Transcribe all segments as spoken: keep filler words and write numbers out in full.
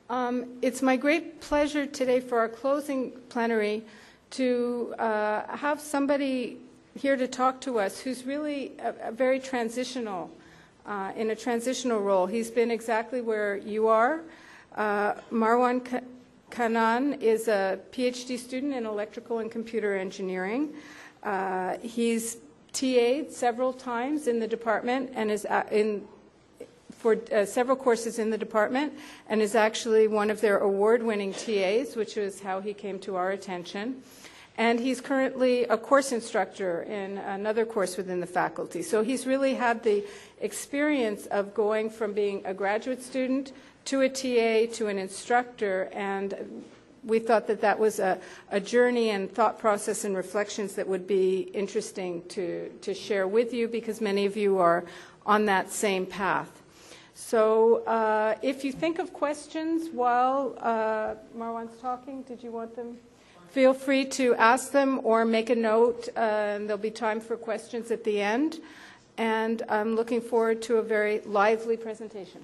Um, it's my great pleasure today for our closing plenary to uh, have somebody here to talk to us who's really a, a very transitional, uh, in a transitional role. He's been exactly where you are. Uh, Marwan Kanan is a PhD student in electrical and computer engineering. Uh, he's T A'd several times in the department and is in for uh, several courses in the department and is actually one of their award-winning T As, which is how he came to our attention. And he's currently a course instructor in another course within the faculty. So he's really had the experience of going from being a graduate student to a T A to an instructor, and we thought that that was a, a journey and thought process and reflections that would be interesting to, to share with you, because many of you are on that same path. So uh, if you think of questions while uh, Marwan's talking, did you want them? Feel free to ask them or make a note. Uh, and there'll be time for questions at the end. And I'm looking forward to a very lively presentation.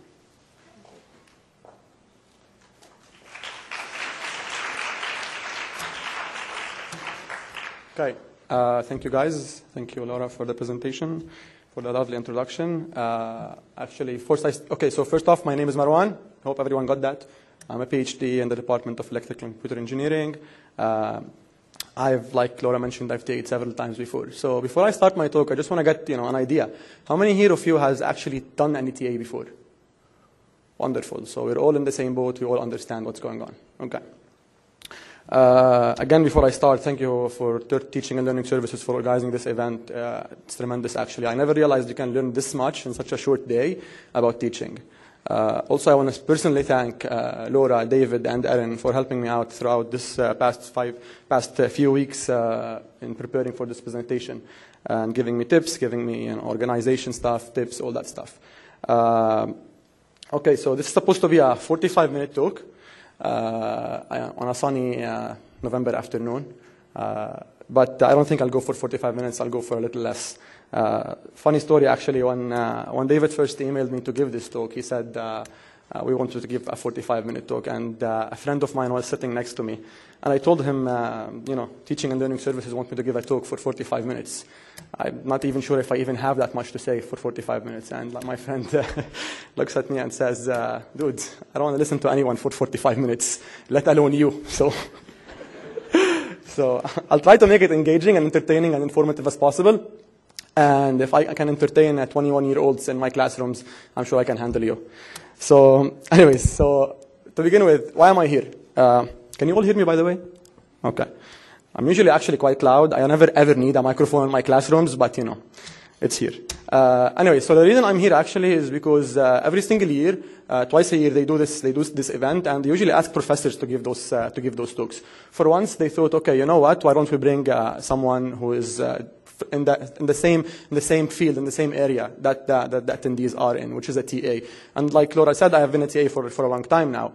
Okay. Uh, thank you, guys. Thank you, Laura, for the presentation, for the lovely introduction. Uh, actually, first, I, okay, so first off, my name is Marwan. Hope everyone got that. I'm a PhD in the Department of Electrical and Computer Engineering. Uh, I've, like Laura mentioned, I've T A'd several times before. So before I start my talk, I just want to get you know, an idea. How many here of you has actually done any T A before? Wonderful. So we're all in the same boat. We all understand what's going on. Okay. Uh, again, before I start, thank you for Teaching and Learning Services for organizing this event. Uh, it's tremendous, actually. I never realized you can learn this much in such a short day about teaching. Uh, also, I want to personally thank uh, Laura, David, and Erin for helping me out throughout this uh, past five, past uh, few weeks uh, in preparing for this presentation, and giving me tips, giving me you know, organization stuff, tips, all that stuff. Uh, okay, so this is supposed to be a forty-five minute talk. Uh, on a sunny uh, November afternoon. Uh, but I don't think I'll go for forty-five minutes. I'll go for a little less. Uh, funny story, actually, when, uh, when David first emailed me to give this talk, he said, uh, uh, we wanted to give a forty-five minute talk. And uh, a friend of mine was sitting next to me. And I told him, uh, you know, Teaching and Learning Services want me to give a talk for forty-five minutes. I'm not even sure if I even have that much to say for forty-five minutes. And my friend uh, looks at me and says, uh, dude, I don't want to listen to anyone for forty-five minutes, let alone you. So, so I'll try to make it engaging and entertaining and informative as possible. And if I can entertain twenty-one-year-olds in my classrooms, I'm sure I can handle you. So anyways, so to begin with, why am I here? Uh, can you all hear me, by the way? Okay. I'm usually actually quite loud. I never ever need a microphone in my classrooms, but you know, it's here. Uh, anyway, so the reason I'm here actually is because uh, every single year, uh, twice a year, they do this. They do this event, and they usually ask professors to give those uh, to give those talks. For once, they thought, okay, you know what? Why don't we bring uh, someone who is uh, in the in the same in the same field in the same area that uh, that the attendees are in, which is a T A. And like Laura said, I have been a T A for for a long time now,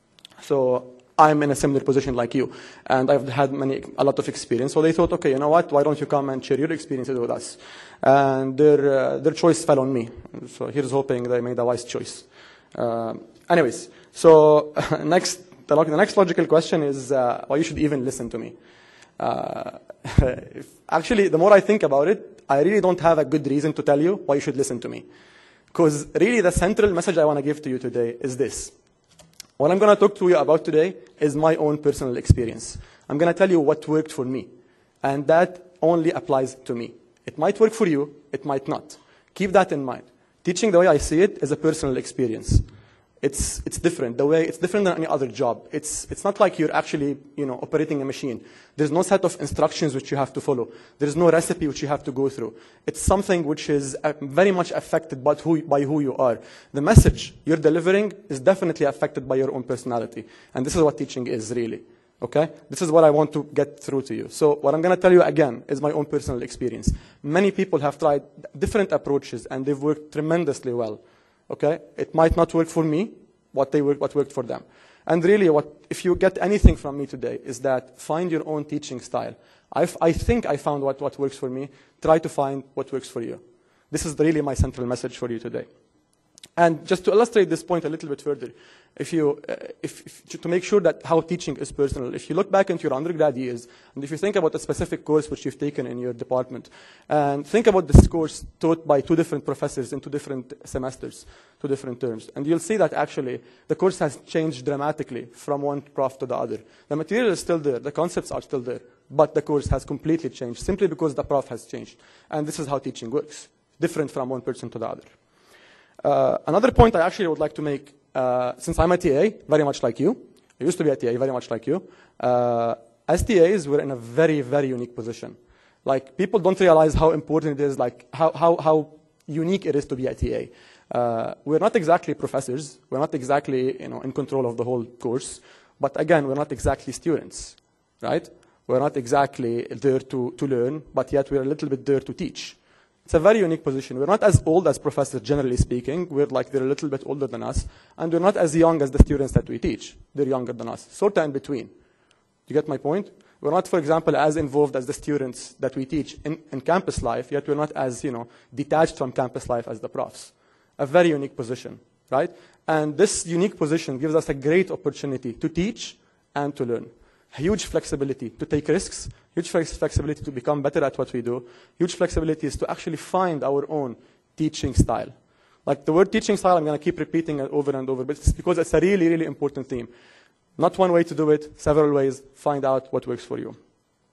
so I'm in a similar position like you, and I've had many, a lot of experience. So they thought, okay, you know what? Why don't you come and share your experiences with us? And their uh, their choice fell on me. So here's hoping they made a wise choice. Uh, anyways, so next, the, the next logical question is uh, why you should even listen to me. Uh, if, actually, the more I think about it, I really don't have a good reason to tell you why you should listen to me, because really the central message I want to give to you today is this. What I'm going to talk to you about today is my own personal experience. I'm going to tell you what worked for me, and that only applies to me. It might work for you, it might not. Keep that in mind. Teaching the way I see it is a personal experience. It's, it's different. The way, it's different than any other job. It's, it's not like you're actually you know, operating a machine. There's no set of instructions which you have to follow. There's no recipe which you have to go through. It's something which is very much affected by who, by who you are. The message you're delivering is definitely affected by your own personality. And this is what teaching is, really. Okay? This is what I want to get through to you. So what I'm going to tell you again is my own personal experience. Many people have tried different approaches, and they've worked tremendously well. Okay? It might not work for me, what they work, what worked for them. And really, what, if you get anything from me today, is that find your own teaching style. I've, I think I found what, what works for me. Try to find what works for you. This is really my central message for you today. And just to illustrate this point a little bit further, if you, uh, if, if, to make sure that how teaching is personal, if you look back into your undergrad years, and if you think about a specific course which you've taken in your department, and think about this course taught by two different professors in two different semesters, two different terms, and you'll see that actually the course has changed dramatically from one prof to the other. The material is still there, the concepts are still there, but the course has completely changed simply because the prof has changed. And this is how teaching works, different from one person to the other. Uh, another point I actually would like to make, uh, since I'm a T A, very much like you, I used to be a T A, very much like you, uh, as T As, we're in a very, very unique position. Like, people don't realize how important it is, like, how, how, how unique it is to be a T A. Uh, we're not exactly professors, we're not exactly, you know, in control of the whole course, but again, we're not exactly students, right? We're not exactly there to, to learn, but yet we're a little bit there to teach. It's a very unique position. We're not as old as professors, generally speaking. We're like, they're a little bit older than us. And we're not as young as the students that we teach. They're younger than us. Sort of in between. You get my point? We're not, for example, as involved as the students that we teach in, in campus life, yet we're not as, you know, detached from campus life as the profs. A very unique position, right? And this unique position gives us a great opportunity to teach and to learn. Huge flexibility to take risks, huge flexibility to become better at what we do, huge flexibility is to actually find our own teaching style. Like the word teaching style, I'm going to keep repeating it over and over, but it's because it's a really, really important theme. Not one way to do it, several ways, find out what works for you.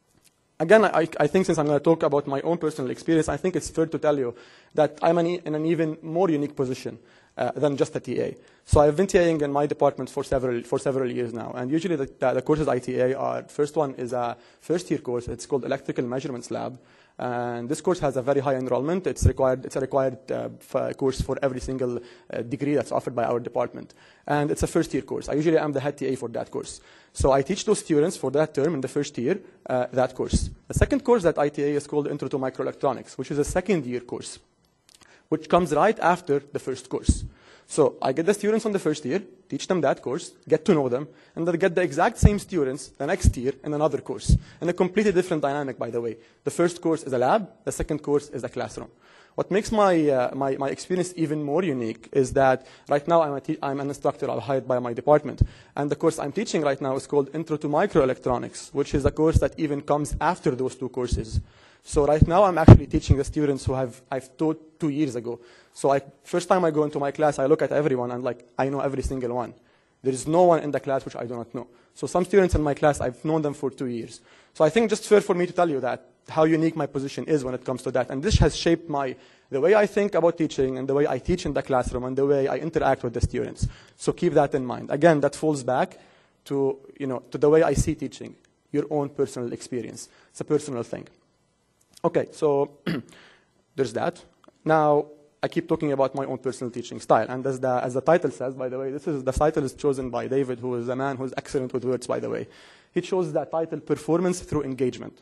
Again, I, I think since I'm going to talk about my own personal experience, I think it's fair to tell you that I'm an, in an even more unique position Uh, than just a T A. So I've been TAing in my department for several for several years now, and usually the, the, the courses I T A are, first one is a first year course. It's called Electrical Measurements Lab, and this course has a very high enrollment. It's required. It's a required uh, course for every single uh, degree that's offered by our department, and it's a first year course. I usually am the head T A for that course. So I teach those students for that term in the first year uh, that course. The second course that I T A is called Intro to Microelectronics, which is a second year course, which comes right after the first course. So I get the students on the first year, teach them that course, get to know them, and then get the exact same students the next year in another course. And a completely different dynamic, by the way. The first course is a lab, the second course is a classroom. What makes my, uh, my, my experience even more unique is that right now I'm, a te I'm an instructor, I'm hired by my department. And the course I'm teaching right now is called Intro to Microelectronics, which is a course that even comes after those two courses. So right now I'm actually teaching the students who have, I've taught two years ago. So I, first time I go into my class, I look at everyone and like, I know every single one. There is no one in the class which I do not know. So some students in my class, I've known them for two years. So I think just fair for me to tell you that, how unique my position is when it comes to that. And this has shaped my, the way I think about teaching and the way I teach in the classroom and the way I interact with the students. So keep that in mind. Again, that falls back to, you know, to the way I see teaching, your own personal experience. It's a personal thing. Okay, so there's that. Now, I keep talking about my own personal teaching style. And as the, as the title says, by the way, this is, the title is chosen by David, who is a man who's excellent with words, by the way. He chose that title, Performance Through Engagement.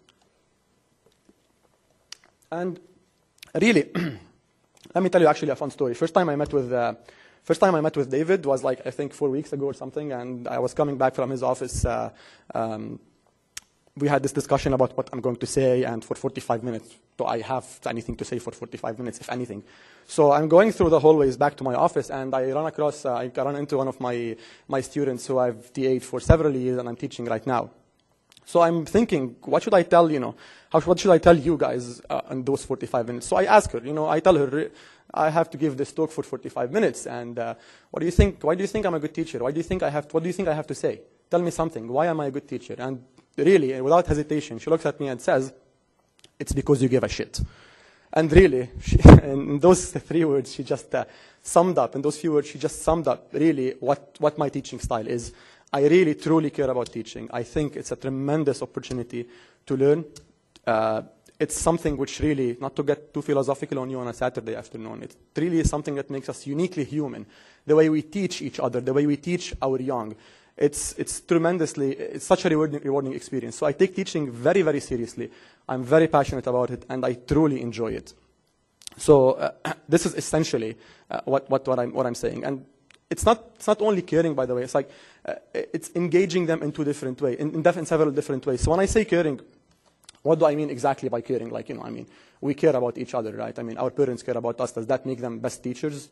And really, let me tell you actually a fun story. First time I met with, uh, first time I met with David was like, I think, four weeks ago or something, and I was coming back from his office. Uh, um, we had this discussion about what I'm going to say, and for forty-five minutes, do I have anything to say for forty-five minutes, if anything? So I'm going through the hallways back to my office, and I run across, uh, I run into one of my, my students who I've T A'd for several years, and I'm teaching right now. So I'm thinking, what should I tell, you know, how, what should I tell you guys uh, in those forty-five minutes? So I ask her, you know, I tell her, I have to give this talk for forty-five minutes, and uh, what do you think, why do you think I'm a good teacher? Why do you think I have, to, what do you think I have to say? Tell me something, why am I a good teacher? And really, without hesitation, she looks at me and says, it's because you give a shit. And really, she, in those three words, she just uh, summed up, in those few words, she just summed up really what, what my teaching style is. I really, truly care about teaching. I think it's a tremendous opportunity to learn. Uh, it's something which really, not to get too philosophical on you on a Saturday afternoon, it really is something that makes us uniquely human. The way we teach each other, the way we teach our young. It's, it's tremendously, it's such a rewarding, rewarding experience. So I take teaching very, very seriously. I'm very passionate about it, and I truly enjoy it. So uh, this is essentially uh, what, what, what, I'm, what I'm saying. And it's not, it's not only caring, by the way. It's like, uh, it's engaging them in two different ways, in, in, in several different ways. So when I say caring, what do I mean exactly by caring? Like, you know, I mean, we care about each other, right? I mean, our parents care about us. Does that make them best teachers?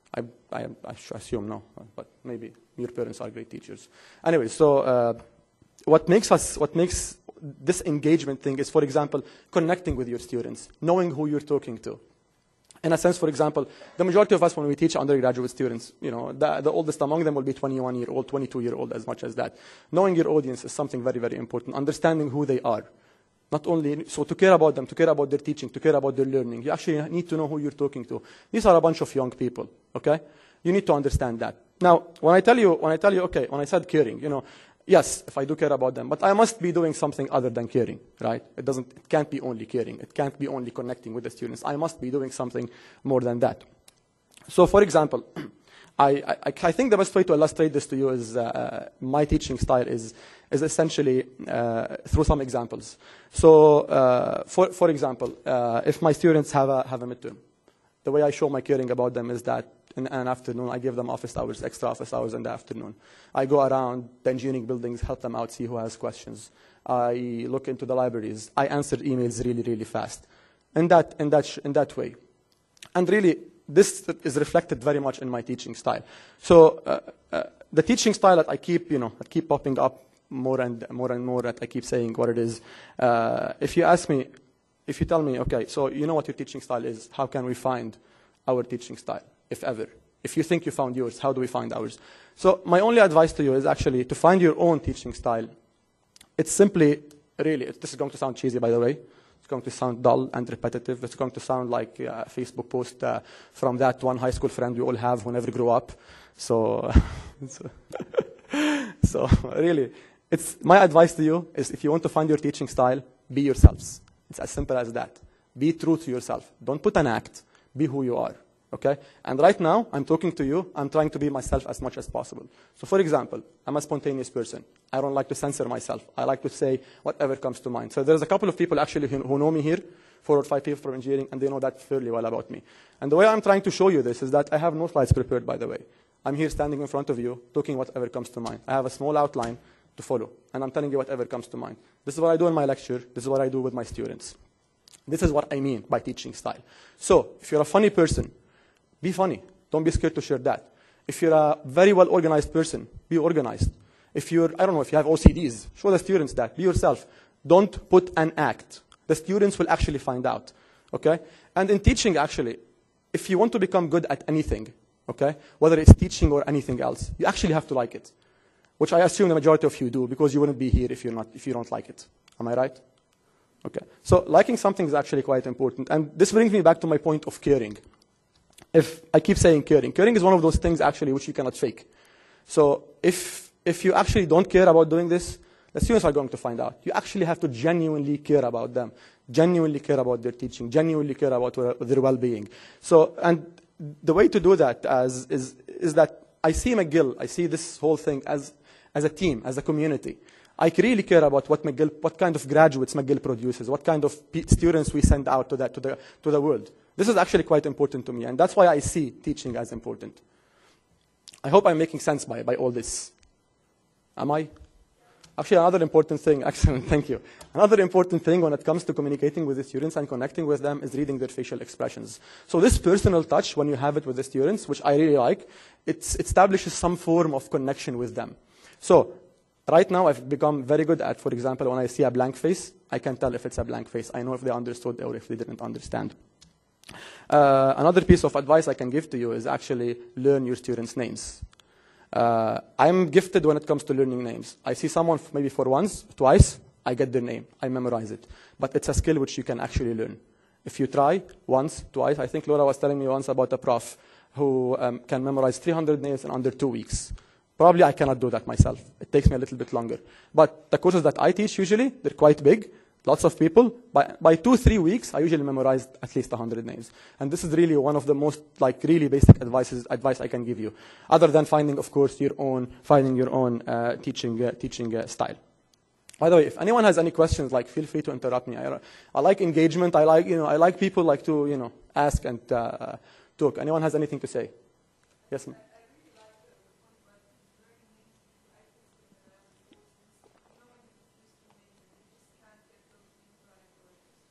I, I, I assume no, but maybe your parents are great teachers. Anyway, so uh, what makes us, what makes this engagement thing is, for example, connecting with your students, knowing who you're talking to. In a sense, for example, the majority of us, when we teach undergraduate students, you know, the, the oldest among them will be twenty-one year old, twenty-two year old, as much as that. Knowing your audience is something very, very important. Understanding who they are. Not only, so to care about them, to care about their teaching, to care about their learning, you actually need to know who you're talking to. These are a bunch of young people, okay? You need to understand that. Now, when I tell you, when I tell you, okay, when I said caring, you know, yes, if I do care about them, but I must be doing something other than caring, right? It doesn't, it can't be only caring. It can't be only connecting with the students. I must be doing something more than that. So, for example, I, I, I think the best way to illustrate this to you is uh, my teaching style is, is essentially uh, through some examples. So, uh, for, for example, uh, if my students have a, have a midterm, the way I show my caring about them is that in an afternoon, I give them office hours, extra office hours in the afternoon. I go around the engineering buildings, help them out, see who has questions. I look into the libraries. I answer emails really, really fast. In that, in that, in that way. And really, this is reflected very much in my teaching style. So uh, uh, the teaching style that I keep, you know, that keep popping up more and more and more, that I keep saying what it is. Uh, if you ask me, if you tell me, okay, so you know what your teaching style is, how can we find our teaching style, if ever? If you think you found yours, how do we find ours? So my only advice to you is actually to find your own teaching style. It's simply, really, this is going to sound cheesy, by the way. It's going to sound dull and repetitive. It's going to sound like a Facebook post uh, from that one high school friend we all have who never grew up. So, so, so really, it's, my advice to you is if you want to find your teaching style, be yourselves. It's as simple as that. Be true to yourself. Don't put an act. Be who you are. Okay? And right now, I'm talking to you. I'm trying to be myself as much as possible. So for example, I'm a spontaneous person. I don't like to censor myself. I like to say whatever comes to mind. So there's a couple of people actually who, who know me here, four or five people from engineering, and they know that fairly well about me. And the way I'm trying to show you this is that I have no slides prepared, by the way. I'm here standing in front of you, talking whatever comes to mind. I have a small outline to follow, and I'm telling you whatever comes to mind. This is what I do in my lecture. This is what I do with my students. This is what I mean by teaching style. So if you're a funny person, be funny. Don't be scared to share that. If you're a very well-organized person, be organized. If you're, I don't know, if you have O C Ds, show the students that. Be yourself. Don't put an act. The students will actually find out, okay? And in teaching, actually, if you want to become good at anything, okay, whether it's teaching or anything else, you actually have to like it, which I assume the majority of you do, because you wouldn't be here if, you're not, if you don't like it. Am I right? Okay. So liking something is actually quite important. And this brings me back to my point of caring. If I keep saying caring, caring is one of those things actually which you cannot fake. So if, if you actually don't care about doing this, the students are going to find out. You actually have to genuinely care about them, genuinely care about their teaching, genuinely care about their well-being. So, and the way to do that as, is, is that I see McGill, I see this whole thing as, as a team, as a community. I really care about what McGill, what kind of graduates McGill produces, what kind of students we send out to, that, to, the, to the world. This is actually quite important to me, and that's why I see teaching as important. I hope I'm making sense by, by all this. Am I? Actually, another important thing, excellent, thank you. Another important thing when it comes to communicating with the students and connecting with them is reading their facial expressions. So this personal touch, when you have it with the students, which I really like, it establishes some form of connection with them. So right now, I've become very good at, for example, when I see a blank face, I can tell if it's a blank face. I know if they understood or if they didn't understand. Uh, another piece of advice I can give to you is actually learn your students' names. Uh, I'm gifted when it comes to learning names. I see someone maybe for once, twice, I get their name, I memorize it. But it's a skill which you can actually learn. If you try once, twice, I think Laura was telling me once about a prof who um, can memorize three hundred names in under two weeks. Probably I cannot do that myself. It takes me a little bit longer. But the courses that I teach usually, they're quite big. Lots of people. By, by two, three weeks, I usually memorize at least one hundred names. And this is really one of the most, like, really basic advices, advice I can give you. Other than finding, of course, your own, finding your own uh, teaching, uh, teaching uh, style. By the way, if anyone has any questions, like, feel free to interrupt me. I, I like engagement. I like, you know, I like people like to, you know, ask and uh, talk. Anyone has anything to say? Yes, ma'am.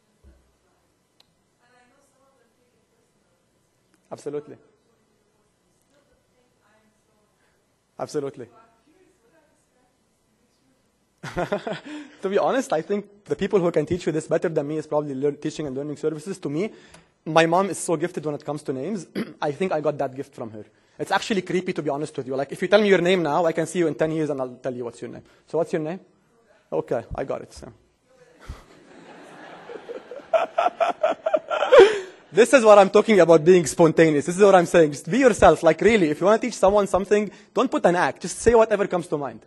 Absolutely. Absolutely. To be honest, I think the people who can teach you this better than me is probably learn, teaching and learning services. To me, my mom is so gifted when it comes to names. I think I got that gift from her. It's actually creepy, to be honest with you. Like, if you tell me your name now, I can see you in ten years and I'll tell you what's your name. So what's your name? Okay, I got it. So. This is what I'm talking about being spontaneous. This is what I'm saying. Just be yourself. Like, really, if you want to teach someone something, don't put an act. Just say whatever comes to mind.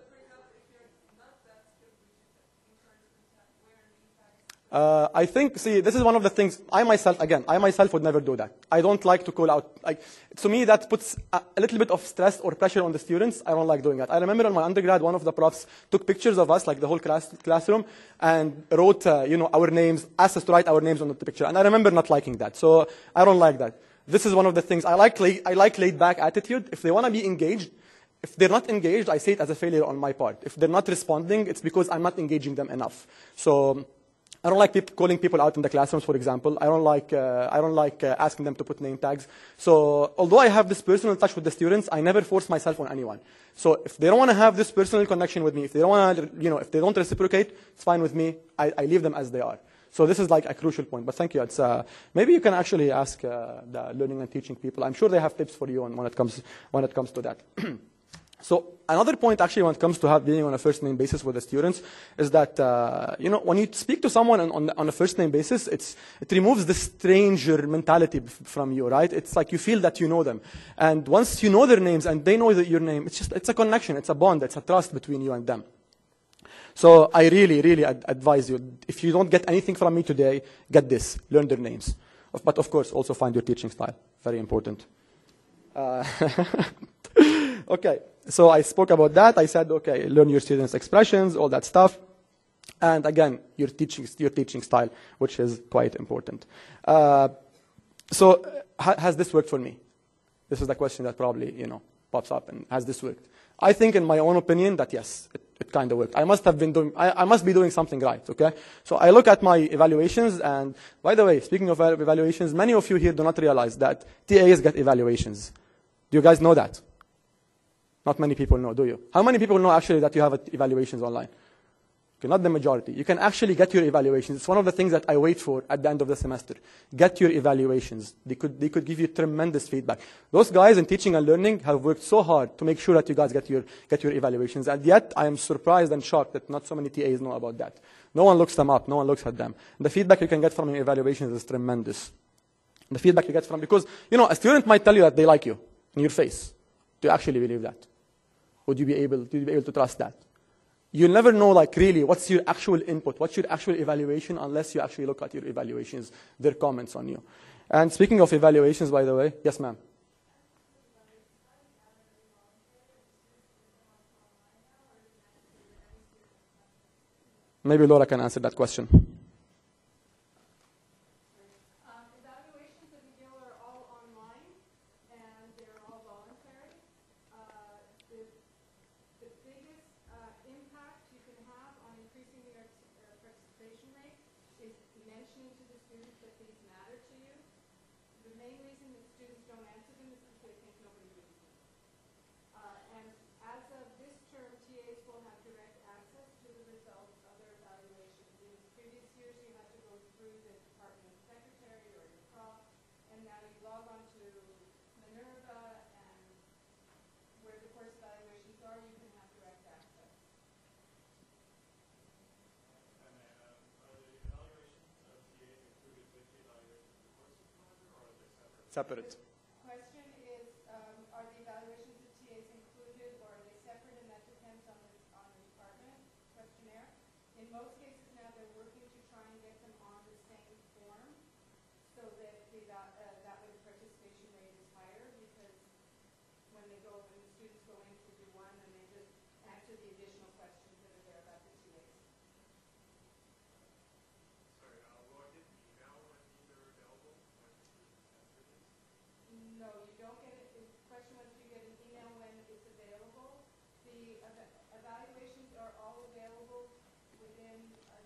Uh, I think, see, this is one of the things, I myself, again, I myself would never do that. I don't like to call out, like, to me that puts a, a little bit of stress or pressure on the students. I don't like doing that. I remember in my undergrad, one of the profs took pictures of us, like the whole class, classroom, and wrote, uh, you know, our names, asked us to write our names on the picture. And I remember not liking that. So I don't like that. This is one of the things, I like, I like laid back attitude. If they want to be engaged, if they're not engaged, I see it as a failure on my part. If they're not responding, it's because I'm not engaging them enough. So, I don't like people calling people out in the classrooms, for example. I don't like, uh, I don't like uh, asking them to put name tags. So although I have this personal touch with the students, I never force myself on anyone. So if they don't want to have this personal connection with me, if they don't want to, you know, if they don't reciprocate, it's fine with me. I, I leave them as they are. So this is like a crucial point. But thank you. It's, uh, maybe you can actually ask uh, the learning and teaching people. I'm sure they have tips for you on when it comes, when it comes to that. So another point, actually, when it comes to have being on a first-name basis with the students, is that uh, you know, when you speak to someone on, on, on a first-name basis, it's, it removes the stranger mentality from you, right? It's like you feel that you know them, and once you know their names and they know that your name, it's just it's a connection, it's a bond, it's a trust between you and them. So I really, really ad advise you, if you don't get anything from me today, get this: learn their names, but of course, also find your teaching style. Very important. Uh, okay. So I spoke about that. I said, okay, learn your students' expressions, all that stuff. And again, your teaching, your teaching style, which is quite important. Uh, so ha has this worked for me? This is the question that probably, you know, pops up. And has this worked? I think, in my own opinion, that yes, it, it kind of worked. I must have been doing, I, I must be doing something right, okay? So I look at my evaluations, and by the way, speaking of evaluations, many of you here do not realize that T As get evaluations. Do you guys know that? Not many people know, do you? How many people know actually that you have evaluations online? Okay, not the majority. You can actually get your evaluations. It's one of the things that I wait for at the end of the semester. Get your evaluations. They could, they could give you tremendous feedback. Those guys in teaching and learning have worked so hard to make sure that you guys get your, get your evaluations. And yet, I am surprised and shocked that not so many T As know about that. No one looks them up. No one looks at them. The feedback you can get from your evaluations is tremendous. The feedback you get from, because, you know, a student might tell you that they like you in your face. Do you actually believe that? Would you be able, would you be able to trust that? You'll never know, like, really, what's your actual input, what's your actual evaluation, unless you actually look at your evaluations, their comments on you. And speaking of evaluations, by the way, yes, ma'am. Maybe Laura can answer that question. Separate. Question is, um, are the evaluations of T As included, or are they separate, and that depends on the, on the department questionnaire? In most cases now, they're working to try and get them on the same form, so that the, uh, that way the participation rate is higher, because when they go, when the students go in to do one, then they just answer the additional questions that are there about the T As. Sorry, uh, will I get an email when these are available? No, you don't get it. The question was, do you get an email when it's available? The ev evaluations are all available within a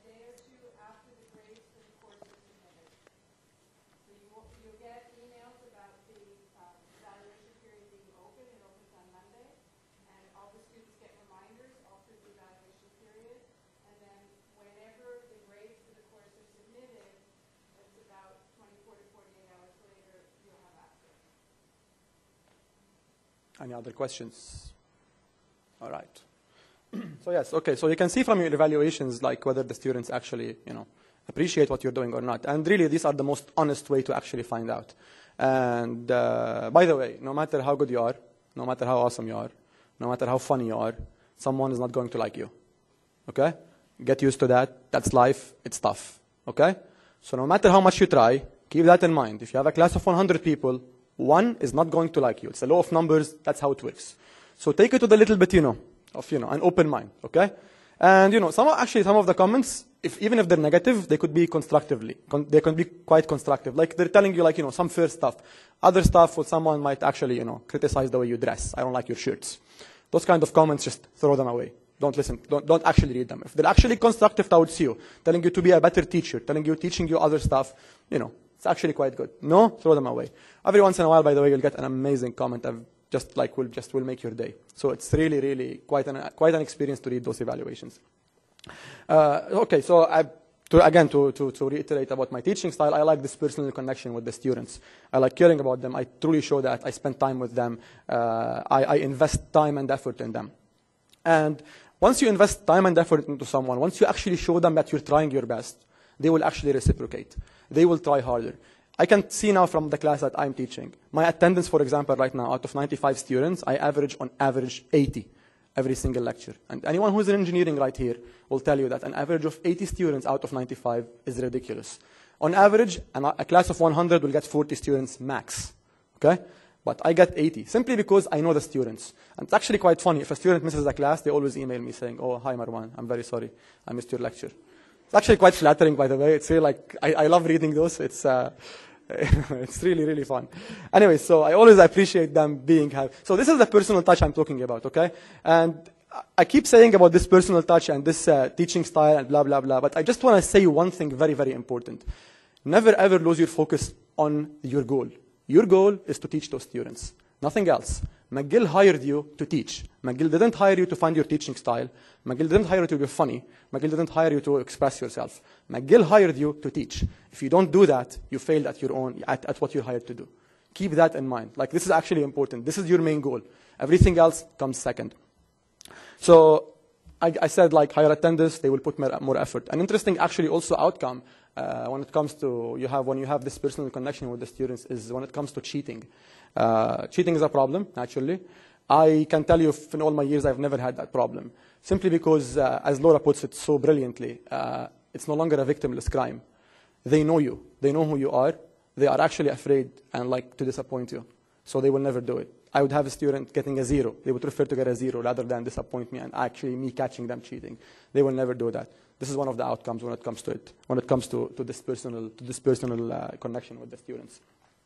Any other questions? All right. So yes, okay. So you can see from your evaluations, like whether the students actually, you know, appreciate what you're doing or not. And really, these are the most honest way to actually find out. And uh, by the way, no matter how good you are, no matter how awesome you are, no matter how funny you are, someone is not going to like you. Okay? Get used to that. That's life. It's tough. Okay? So no matter how much you try, keep that in mind. If you have a class of one hundred people, one is not going to like you. It's a law of numbers. That's how it works. So take it with a little bit, you know, of, you know, an open mind. Okay? And, you know, some of, actually some of the comments, if, even if they're negative, they could be constructively. Con they can be quite constructive. Like they're telling you, like, you know, some fair stuff. Other stuff, where someone might actually, you know, criticize the way you dress. I don't like your shirts. Those kind of comments, just throw them away. Don't listen. Don't, don't actually read them. If they're actually constructive towards you, telling you to be a better teacher, telling you, teaching you other stuff, you know, it's actually quite good. No, throw them away. Every once in a while, by the way, you'll get an amazing comment. I've just like will just will make your day. So it's really, really quite an quite an experience to read those evaluations. Uh, okay, so I. To, again, to, to, to reiterate about my teaching style, I like this personal connection with the students. I like caring about them. I truly show that. I spend time with them. Uh, I, I invest time and effort in them. And once you invest time and effort into someone, once you actually show them that you're trying your best, they will actually reciprocate. They will try harder. I can see now from the class that I'm teaching. My attendance, for example, right now, out of ninety-five students, I average on average eighty. Every single lecture. And anyone who's in engineering right here will tell you that an average of eighty students out of ninety-five is ridiculous. On average, a class of one hundred will get forty students max. Okay? But I get eighty, simply because I know the students. And it's actually quite funny. If a student misses a class, they always email me saying, oh, hi, Marwan, I'm very sorry. I missed your lecture. It's actually quite flattering, by the way. It's really like, I, I love reading those. It's, uh, it's really, really fun. Anyway, so I always appreciate them being happy. So this is the personal touch I'm talking about, okay? And I keep saying about this personal touch and this uh, teaching style and blah, blah, blah, but I just want to say one thing very, very important. Never, ever lose your focus on your goal. Your goal is to teach those students, nothing else. McGill hired you to teach. McGill didn't hire you to find your teaching style. McGill didn't hire you to be funny. McGill didn't hire you to express yourself. McGill hired you to teach. If you don't do that, you failed at your own, at, at what you're hired to do. Keep that in mind. Like, this is actually important. This is your main goal. Everything else comes second. So I, I said, like, higher attendance, they will put more, more effort. An interesting, actually, also outcome uh, when it comes to you have when you have this personal connection with the students is when it comes to cheating. Uh, cheating is a problem, naturally. I can tell you, in all my years, I've never had that problem. Simply because, uh, as Laura puts it so brilliantly, uh, it's no longer a victimless crime. They know you. They know who you are. They are actually afraid and like to disappoint you. So they will never do it. I would have a student getting a zero. They would prefer to get a zero rather than disappoint me and actually me catching them cheating. They will never do that. This is one of the outcomes when it comes to it, when it comes to, to this personal, to this personal uh, connection with the students.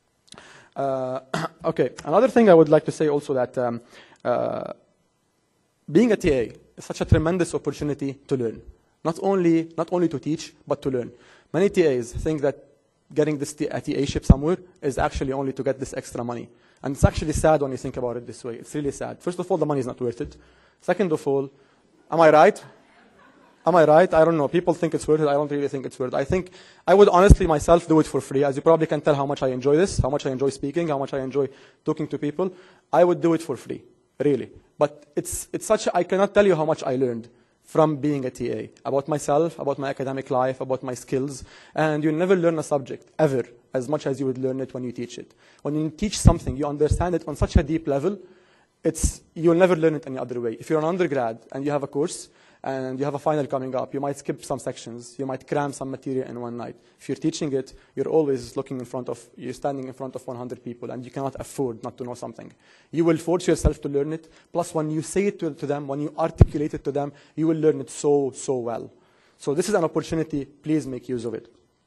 Uh, okay, another thing I would like to say also that um, uh, being a T A is such a tremendous opportunity to learn. Not only, not only to teach, but to learn. Many T As think that getting this T A ship somewhere is actually only to get this extra money. And it's actually sad when you think about it this way. It's really sad. First of all, the money is not worth it. Second of all, am I right? Am I right? I don't know. People think it's worth it. I don't really think it's worth it. I think I would honestly myself do it for free. As you probably can tell how much I enjoy this, how much I enjoy speaking, how much I enjoy talking to people. I would do it for free, really. But it's, it's such a, I cannot tell you how much I learned from being a T A, about myself, about my academic life, about my skills. And you never learn a subject, ever, as much as you would learn it when you teach it. When you teach something, you understand it on such a deep level, it's, you'll never learn it any other way. If you're an undergrad and you have a course, and you have a final coming up, you might skip some sections, you might cram some material in one night. If you're teaching it, you're always looking in front of, you're standing in front of one hundred people, and you cannot afford not to know something. You will force yourself to learn it, plus when you say it to, to them, when you articulate it to them, you will learn it so, so well. So this is an opportunity, please make use of it.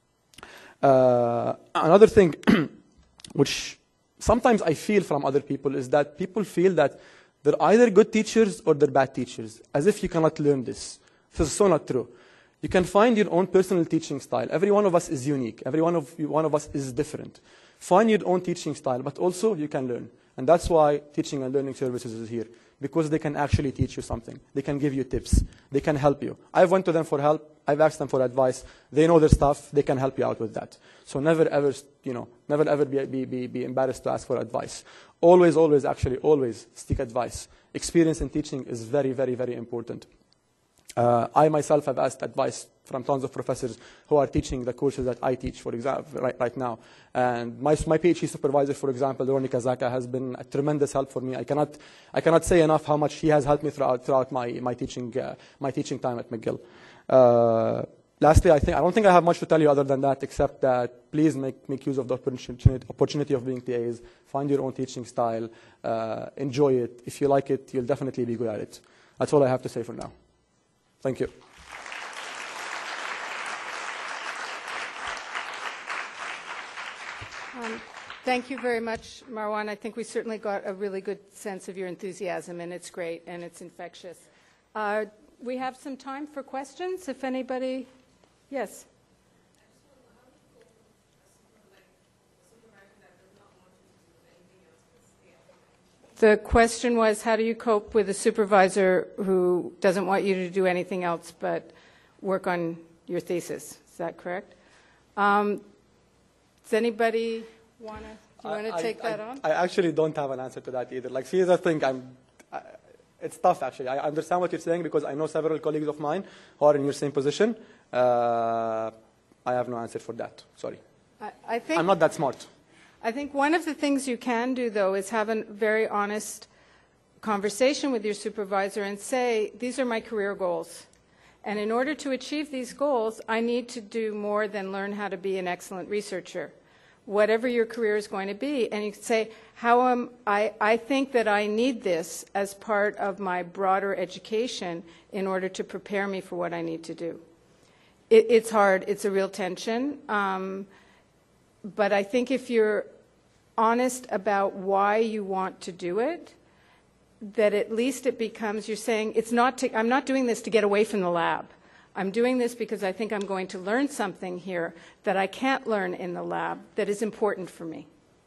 Uh, another thing, which sometimes I feel from other people, is that people feel that they're either good teachers or they're bad teachers, as if you cannot learn this. This is so not true. You can find your own personal teaching style. Every one of us is unique. Every one of, you, one of us is different. Find your own teaching style, but also you can learn. And that's why teaching and learning services is here, because they can actually teach you something. They can give you tips. They can help you. I've went to them for help. I've asked them for advice. They know their stuff. They can help you out with that. So never ever, you know, never ever be, be, be, be embarrassed to ask for advice. Always, always, actually, always seek advice. Experience in teaching is very, very, very important. Uh, I myself have asked advice from tons of professors who are teaching the courses that I teach, for example, right, right now. And my, my PhD supervisor, for example, Ronnie Kazaka, has been a tremendous help for me. I cannot, I cannot say enough how much he has helped me throughout, throughout my, my, teaching, uh, my teaching time at McGill. Uh, lastly, I, think, I don't think I have much to tell you other than that, except that please make, make use of the opportunity, opportunity of being T As. Find your own teaching style. Uh, enjoy it. If you like it, you'll definitely be good at it. That's all I have to say for now. Thank you. Um, thank you very much, Marwan. I think we certainly got a really good sense of your enthusiasm, and it's great, and it's infectious. Uh, we have some time for questions, if anybody... Yes? The question was, how do you cope with a supervisor who doesn't want you to do anything else but work on your thesis? Is that correct? Um, does anybody want to want to take I, that I, on? I actually don't have an answer to that either. Like, here's the thing. I'm, I, it's tough, actually. I understand what you're saying because I know several colleagues of mine who are in your same position. Uh, I have no answer for that. Sorry. I, I think I'm not that smart. I think one of the things you can do, though, is have a very honest conversation with your supervisor and say, these are my career goals. And in order to achieve these goals, I need to do more than learn how to be an excellent researcher, whatever your career is going to be. And you can say, how am I, I think that I need this as part of my broader education in order to prepare me for what I need to do. It, it's hard. It's a real tension. Um, but I think if you're honest about why you want to do it, that at least it becomes, you're saying, it's not to, I'm not doing this to get away from the lab. I'm doing this because I think I'm going to learn something here that I can't learn in the lab that is important for me.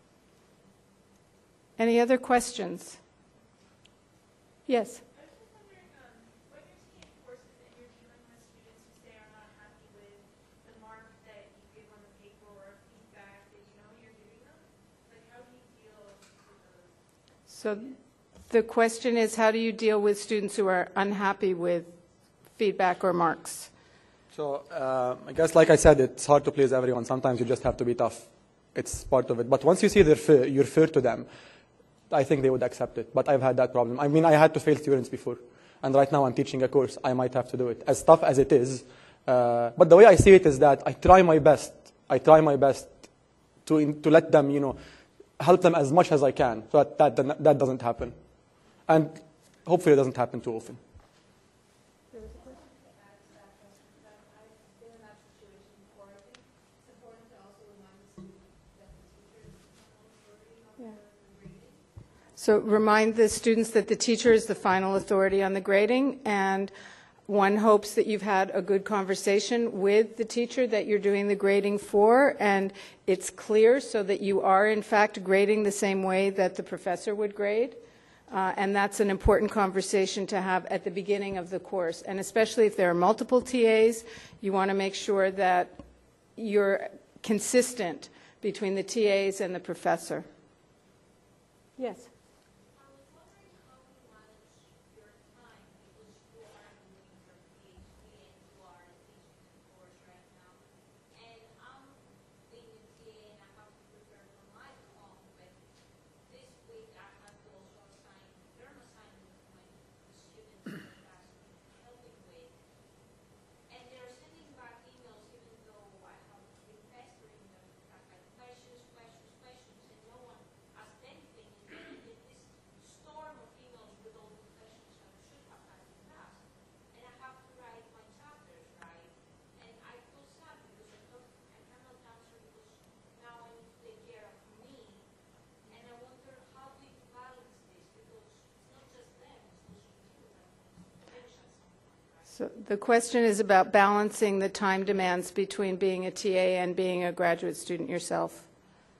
Any other questions? Yes? I was just wondering, um, when you're taking courses and you're dealing with students who say are not happy with the mark that you give on the paper or feedback that you know you're giving them, like how do you deal with those? So the question is, how do you deal with students who are unhappy with feedback or marks? So uh, I guess, like I said, it's hard to please everyone. Sometimes you just have to be tough. It's part of it. But once you see they're fair, you're fair to them, I think they would accept it. But I've had that problem. I mean, I had to fail students before. And right now I'm teaching a course. I might have to do it. As tough as it is. Uh, but the way I see it is that I try my best. I try my best to, in, to let them, you know, help them as much as I can so that that, that doesn't happen. And hopefully it doesn't happen too often. So remind the students that the teacher is the final authority on the grading, and one hopes that you've had a good conversation with the teacher that you're doing the grading for, and it's clear so that you are, in fact, grading the same way that the professor would grade. Uh, and that's an important conversation to have at the beginning of the course. And especially if there are multiple T As, you want to make sure that you're consistent between the T As and the professor. Yes? So the question is about balancing the time demands between being a T A and being a graduate student yourself.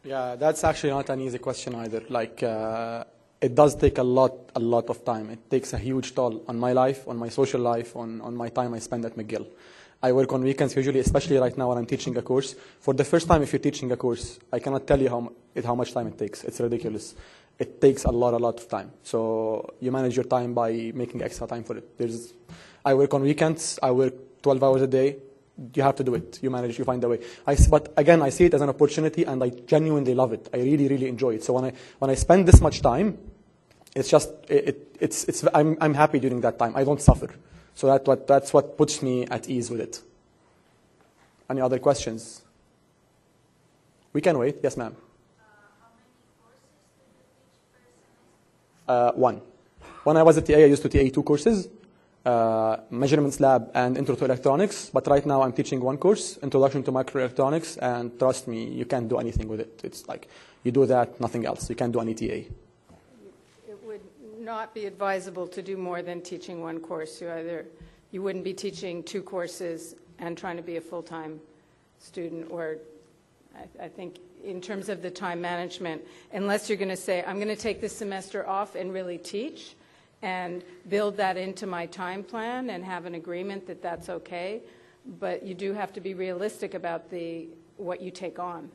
Yeah, that's actually not an easy question either. Like, uh, it does take a lot, a lot of time. It takes a huge toll on my life, on my social life, on, on my time I spend at McGill. I work on weekends usually, especially right now when I'm teaching a course. For the first time, if you're teaching a course, I cannot tell you how, it, how much time it takes. It's ridiculous. It takes a lot, a lot of time. So you manage your time by making extra time for it. There's, I work on weekends. I work twelve hours a day. You have to do it. You manage, you find a way. I, but again, I see it as an opportunity, and I genuinely love it. I really, really enjoy it. So when I, when I spend this much time, it's just, it, it, it's, it's, I'm, I'm happy during that time. I don't suffer. So that what, that's what puts me at ease with it. Any other questions? We can wait. Yes, ma'am. Uh, how many courses do you teach per semester? Uh, one. When I was at T A, I used to T A two courses, uh, Measurements Lab and Intro to Electronics. But right now I'm teaching one course, Introduction to Microelectronics, and trust me, you can't do anything with it. It's like, you do that, nothing else. You can't do any T A. It would not be advisable to do more than teaching one course. You either, you wouldn't be teaching two courses and trying to be a full-time student, or I, I think in terms of the time management, unless you're going to say, I'm going to take this semester off and really teach and build that into my time plan and have an agreement that that's okay, but you do have to be realistic about the what you take on.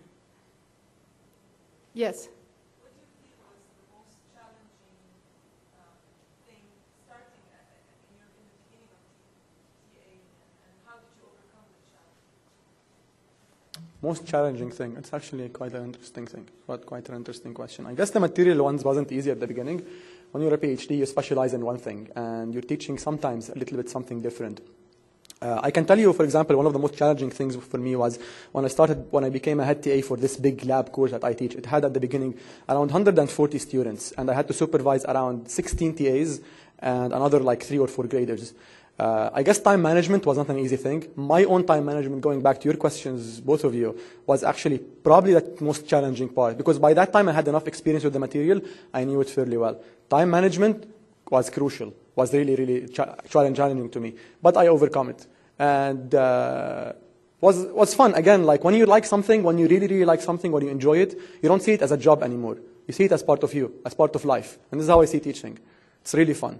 Yes? What do you feel was the most challenging uh, thing starting at, in, your, in the beginning of T A, and, and how did you overcome the challenge? Most challenging thing. It's actually quite an interesting thing. Quite, quite an interesting question. I guess the material ones wasn't easy at the beginning. When you're a PhD, you specialize in one thing, and you're teaching sometimes a little bit something different. Uh, I can tell you, for example, one of the most challenging things for me was when I started, when I became a head T A for this big lab course that I teach. It had at the beginning around one hundred forty students, and I had to supervise around sixteen T As and another like three or four graders. Uh, I guess time management was not an easy thing. My own time management, going back to your questions, both of you, was actually probably the most challenging part, because by that time I had enough experience with the material, I knew it fairly well. Time management was crucial, was really, really cha challenging to me, but I overcome it. And uh, was was fun. Again, like when you like something, when you really, really like something, when you enjoy it, you don't see it as a job anymore. You see it as part of you, as part of life. And this is how I see teaching. It's really fun.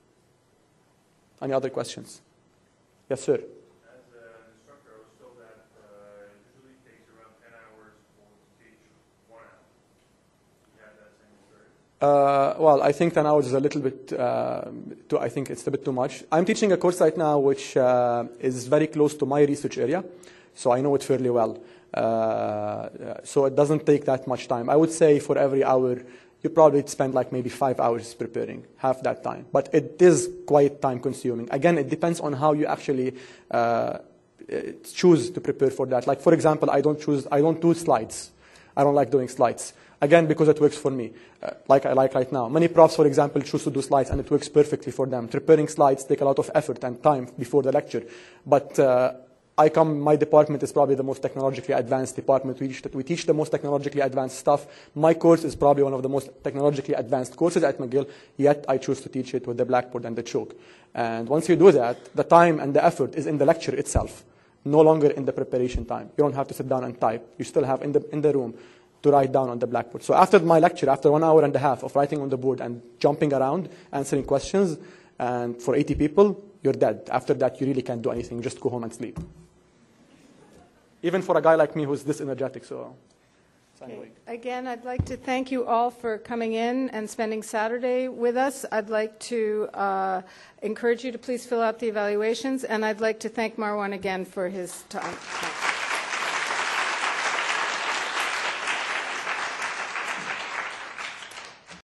Any other questions? Yes, sir. As an instructor, I was told that uh, it usually takes around ten hours for to teach one hour. You have that same experience? Uh, well, I think ten hours is a little bit, uh, too, I think it's a bit too much. I'm teaching a course right now which uh, is very close to my research area, so I know it fairly well. Uh, so it doesn't take that much time. I would say for every hour, you probably spend like maybe five hours preparing, half that time. But it is quite time consuming. Again, it depends on how you actually uh, choose to prepare for that. Like, for example, I don't choose, I don't do slides. I don't like doing slides. Again, because it works for me, uh, like I like right now. Many profs, for example, choose to do slides, and it works perfectly for them. Preparing slides take a lot of effort and time before the lecture. But uh, I come, my department is probably the most technologically advanced department. We teach, we teach the most technologically advanced stuff. My course is probably one of the most technologically advanced courses at McGill, yet I choose to teach it with the blackboard and the chalk. And once you do that, the time and the effort is in the lecture itself, no longer in the preparation time. You don't have to sit down and type. You still have in the, in the room to write down on the blackboard. So after my lecture, after one hour and a half of writing on the board and jumping around, answering questions, and for eighty people, you're dead. After that, you really can't do anything. Just go home and sleep. Even for a guy like me who's this energetic, so, so anyway. Again, I'd like to thank you all for coming in and spending Saturday with us. I'd like to uh, encourage you to please fill out the evaluations, and I'd like to thank Marwan again for his time.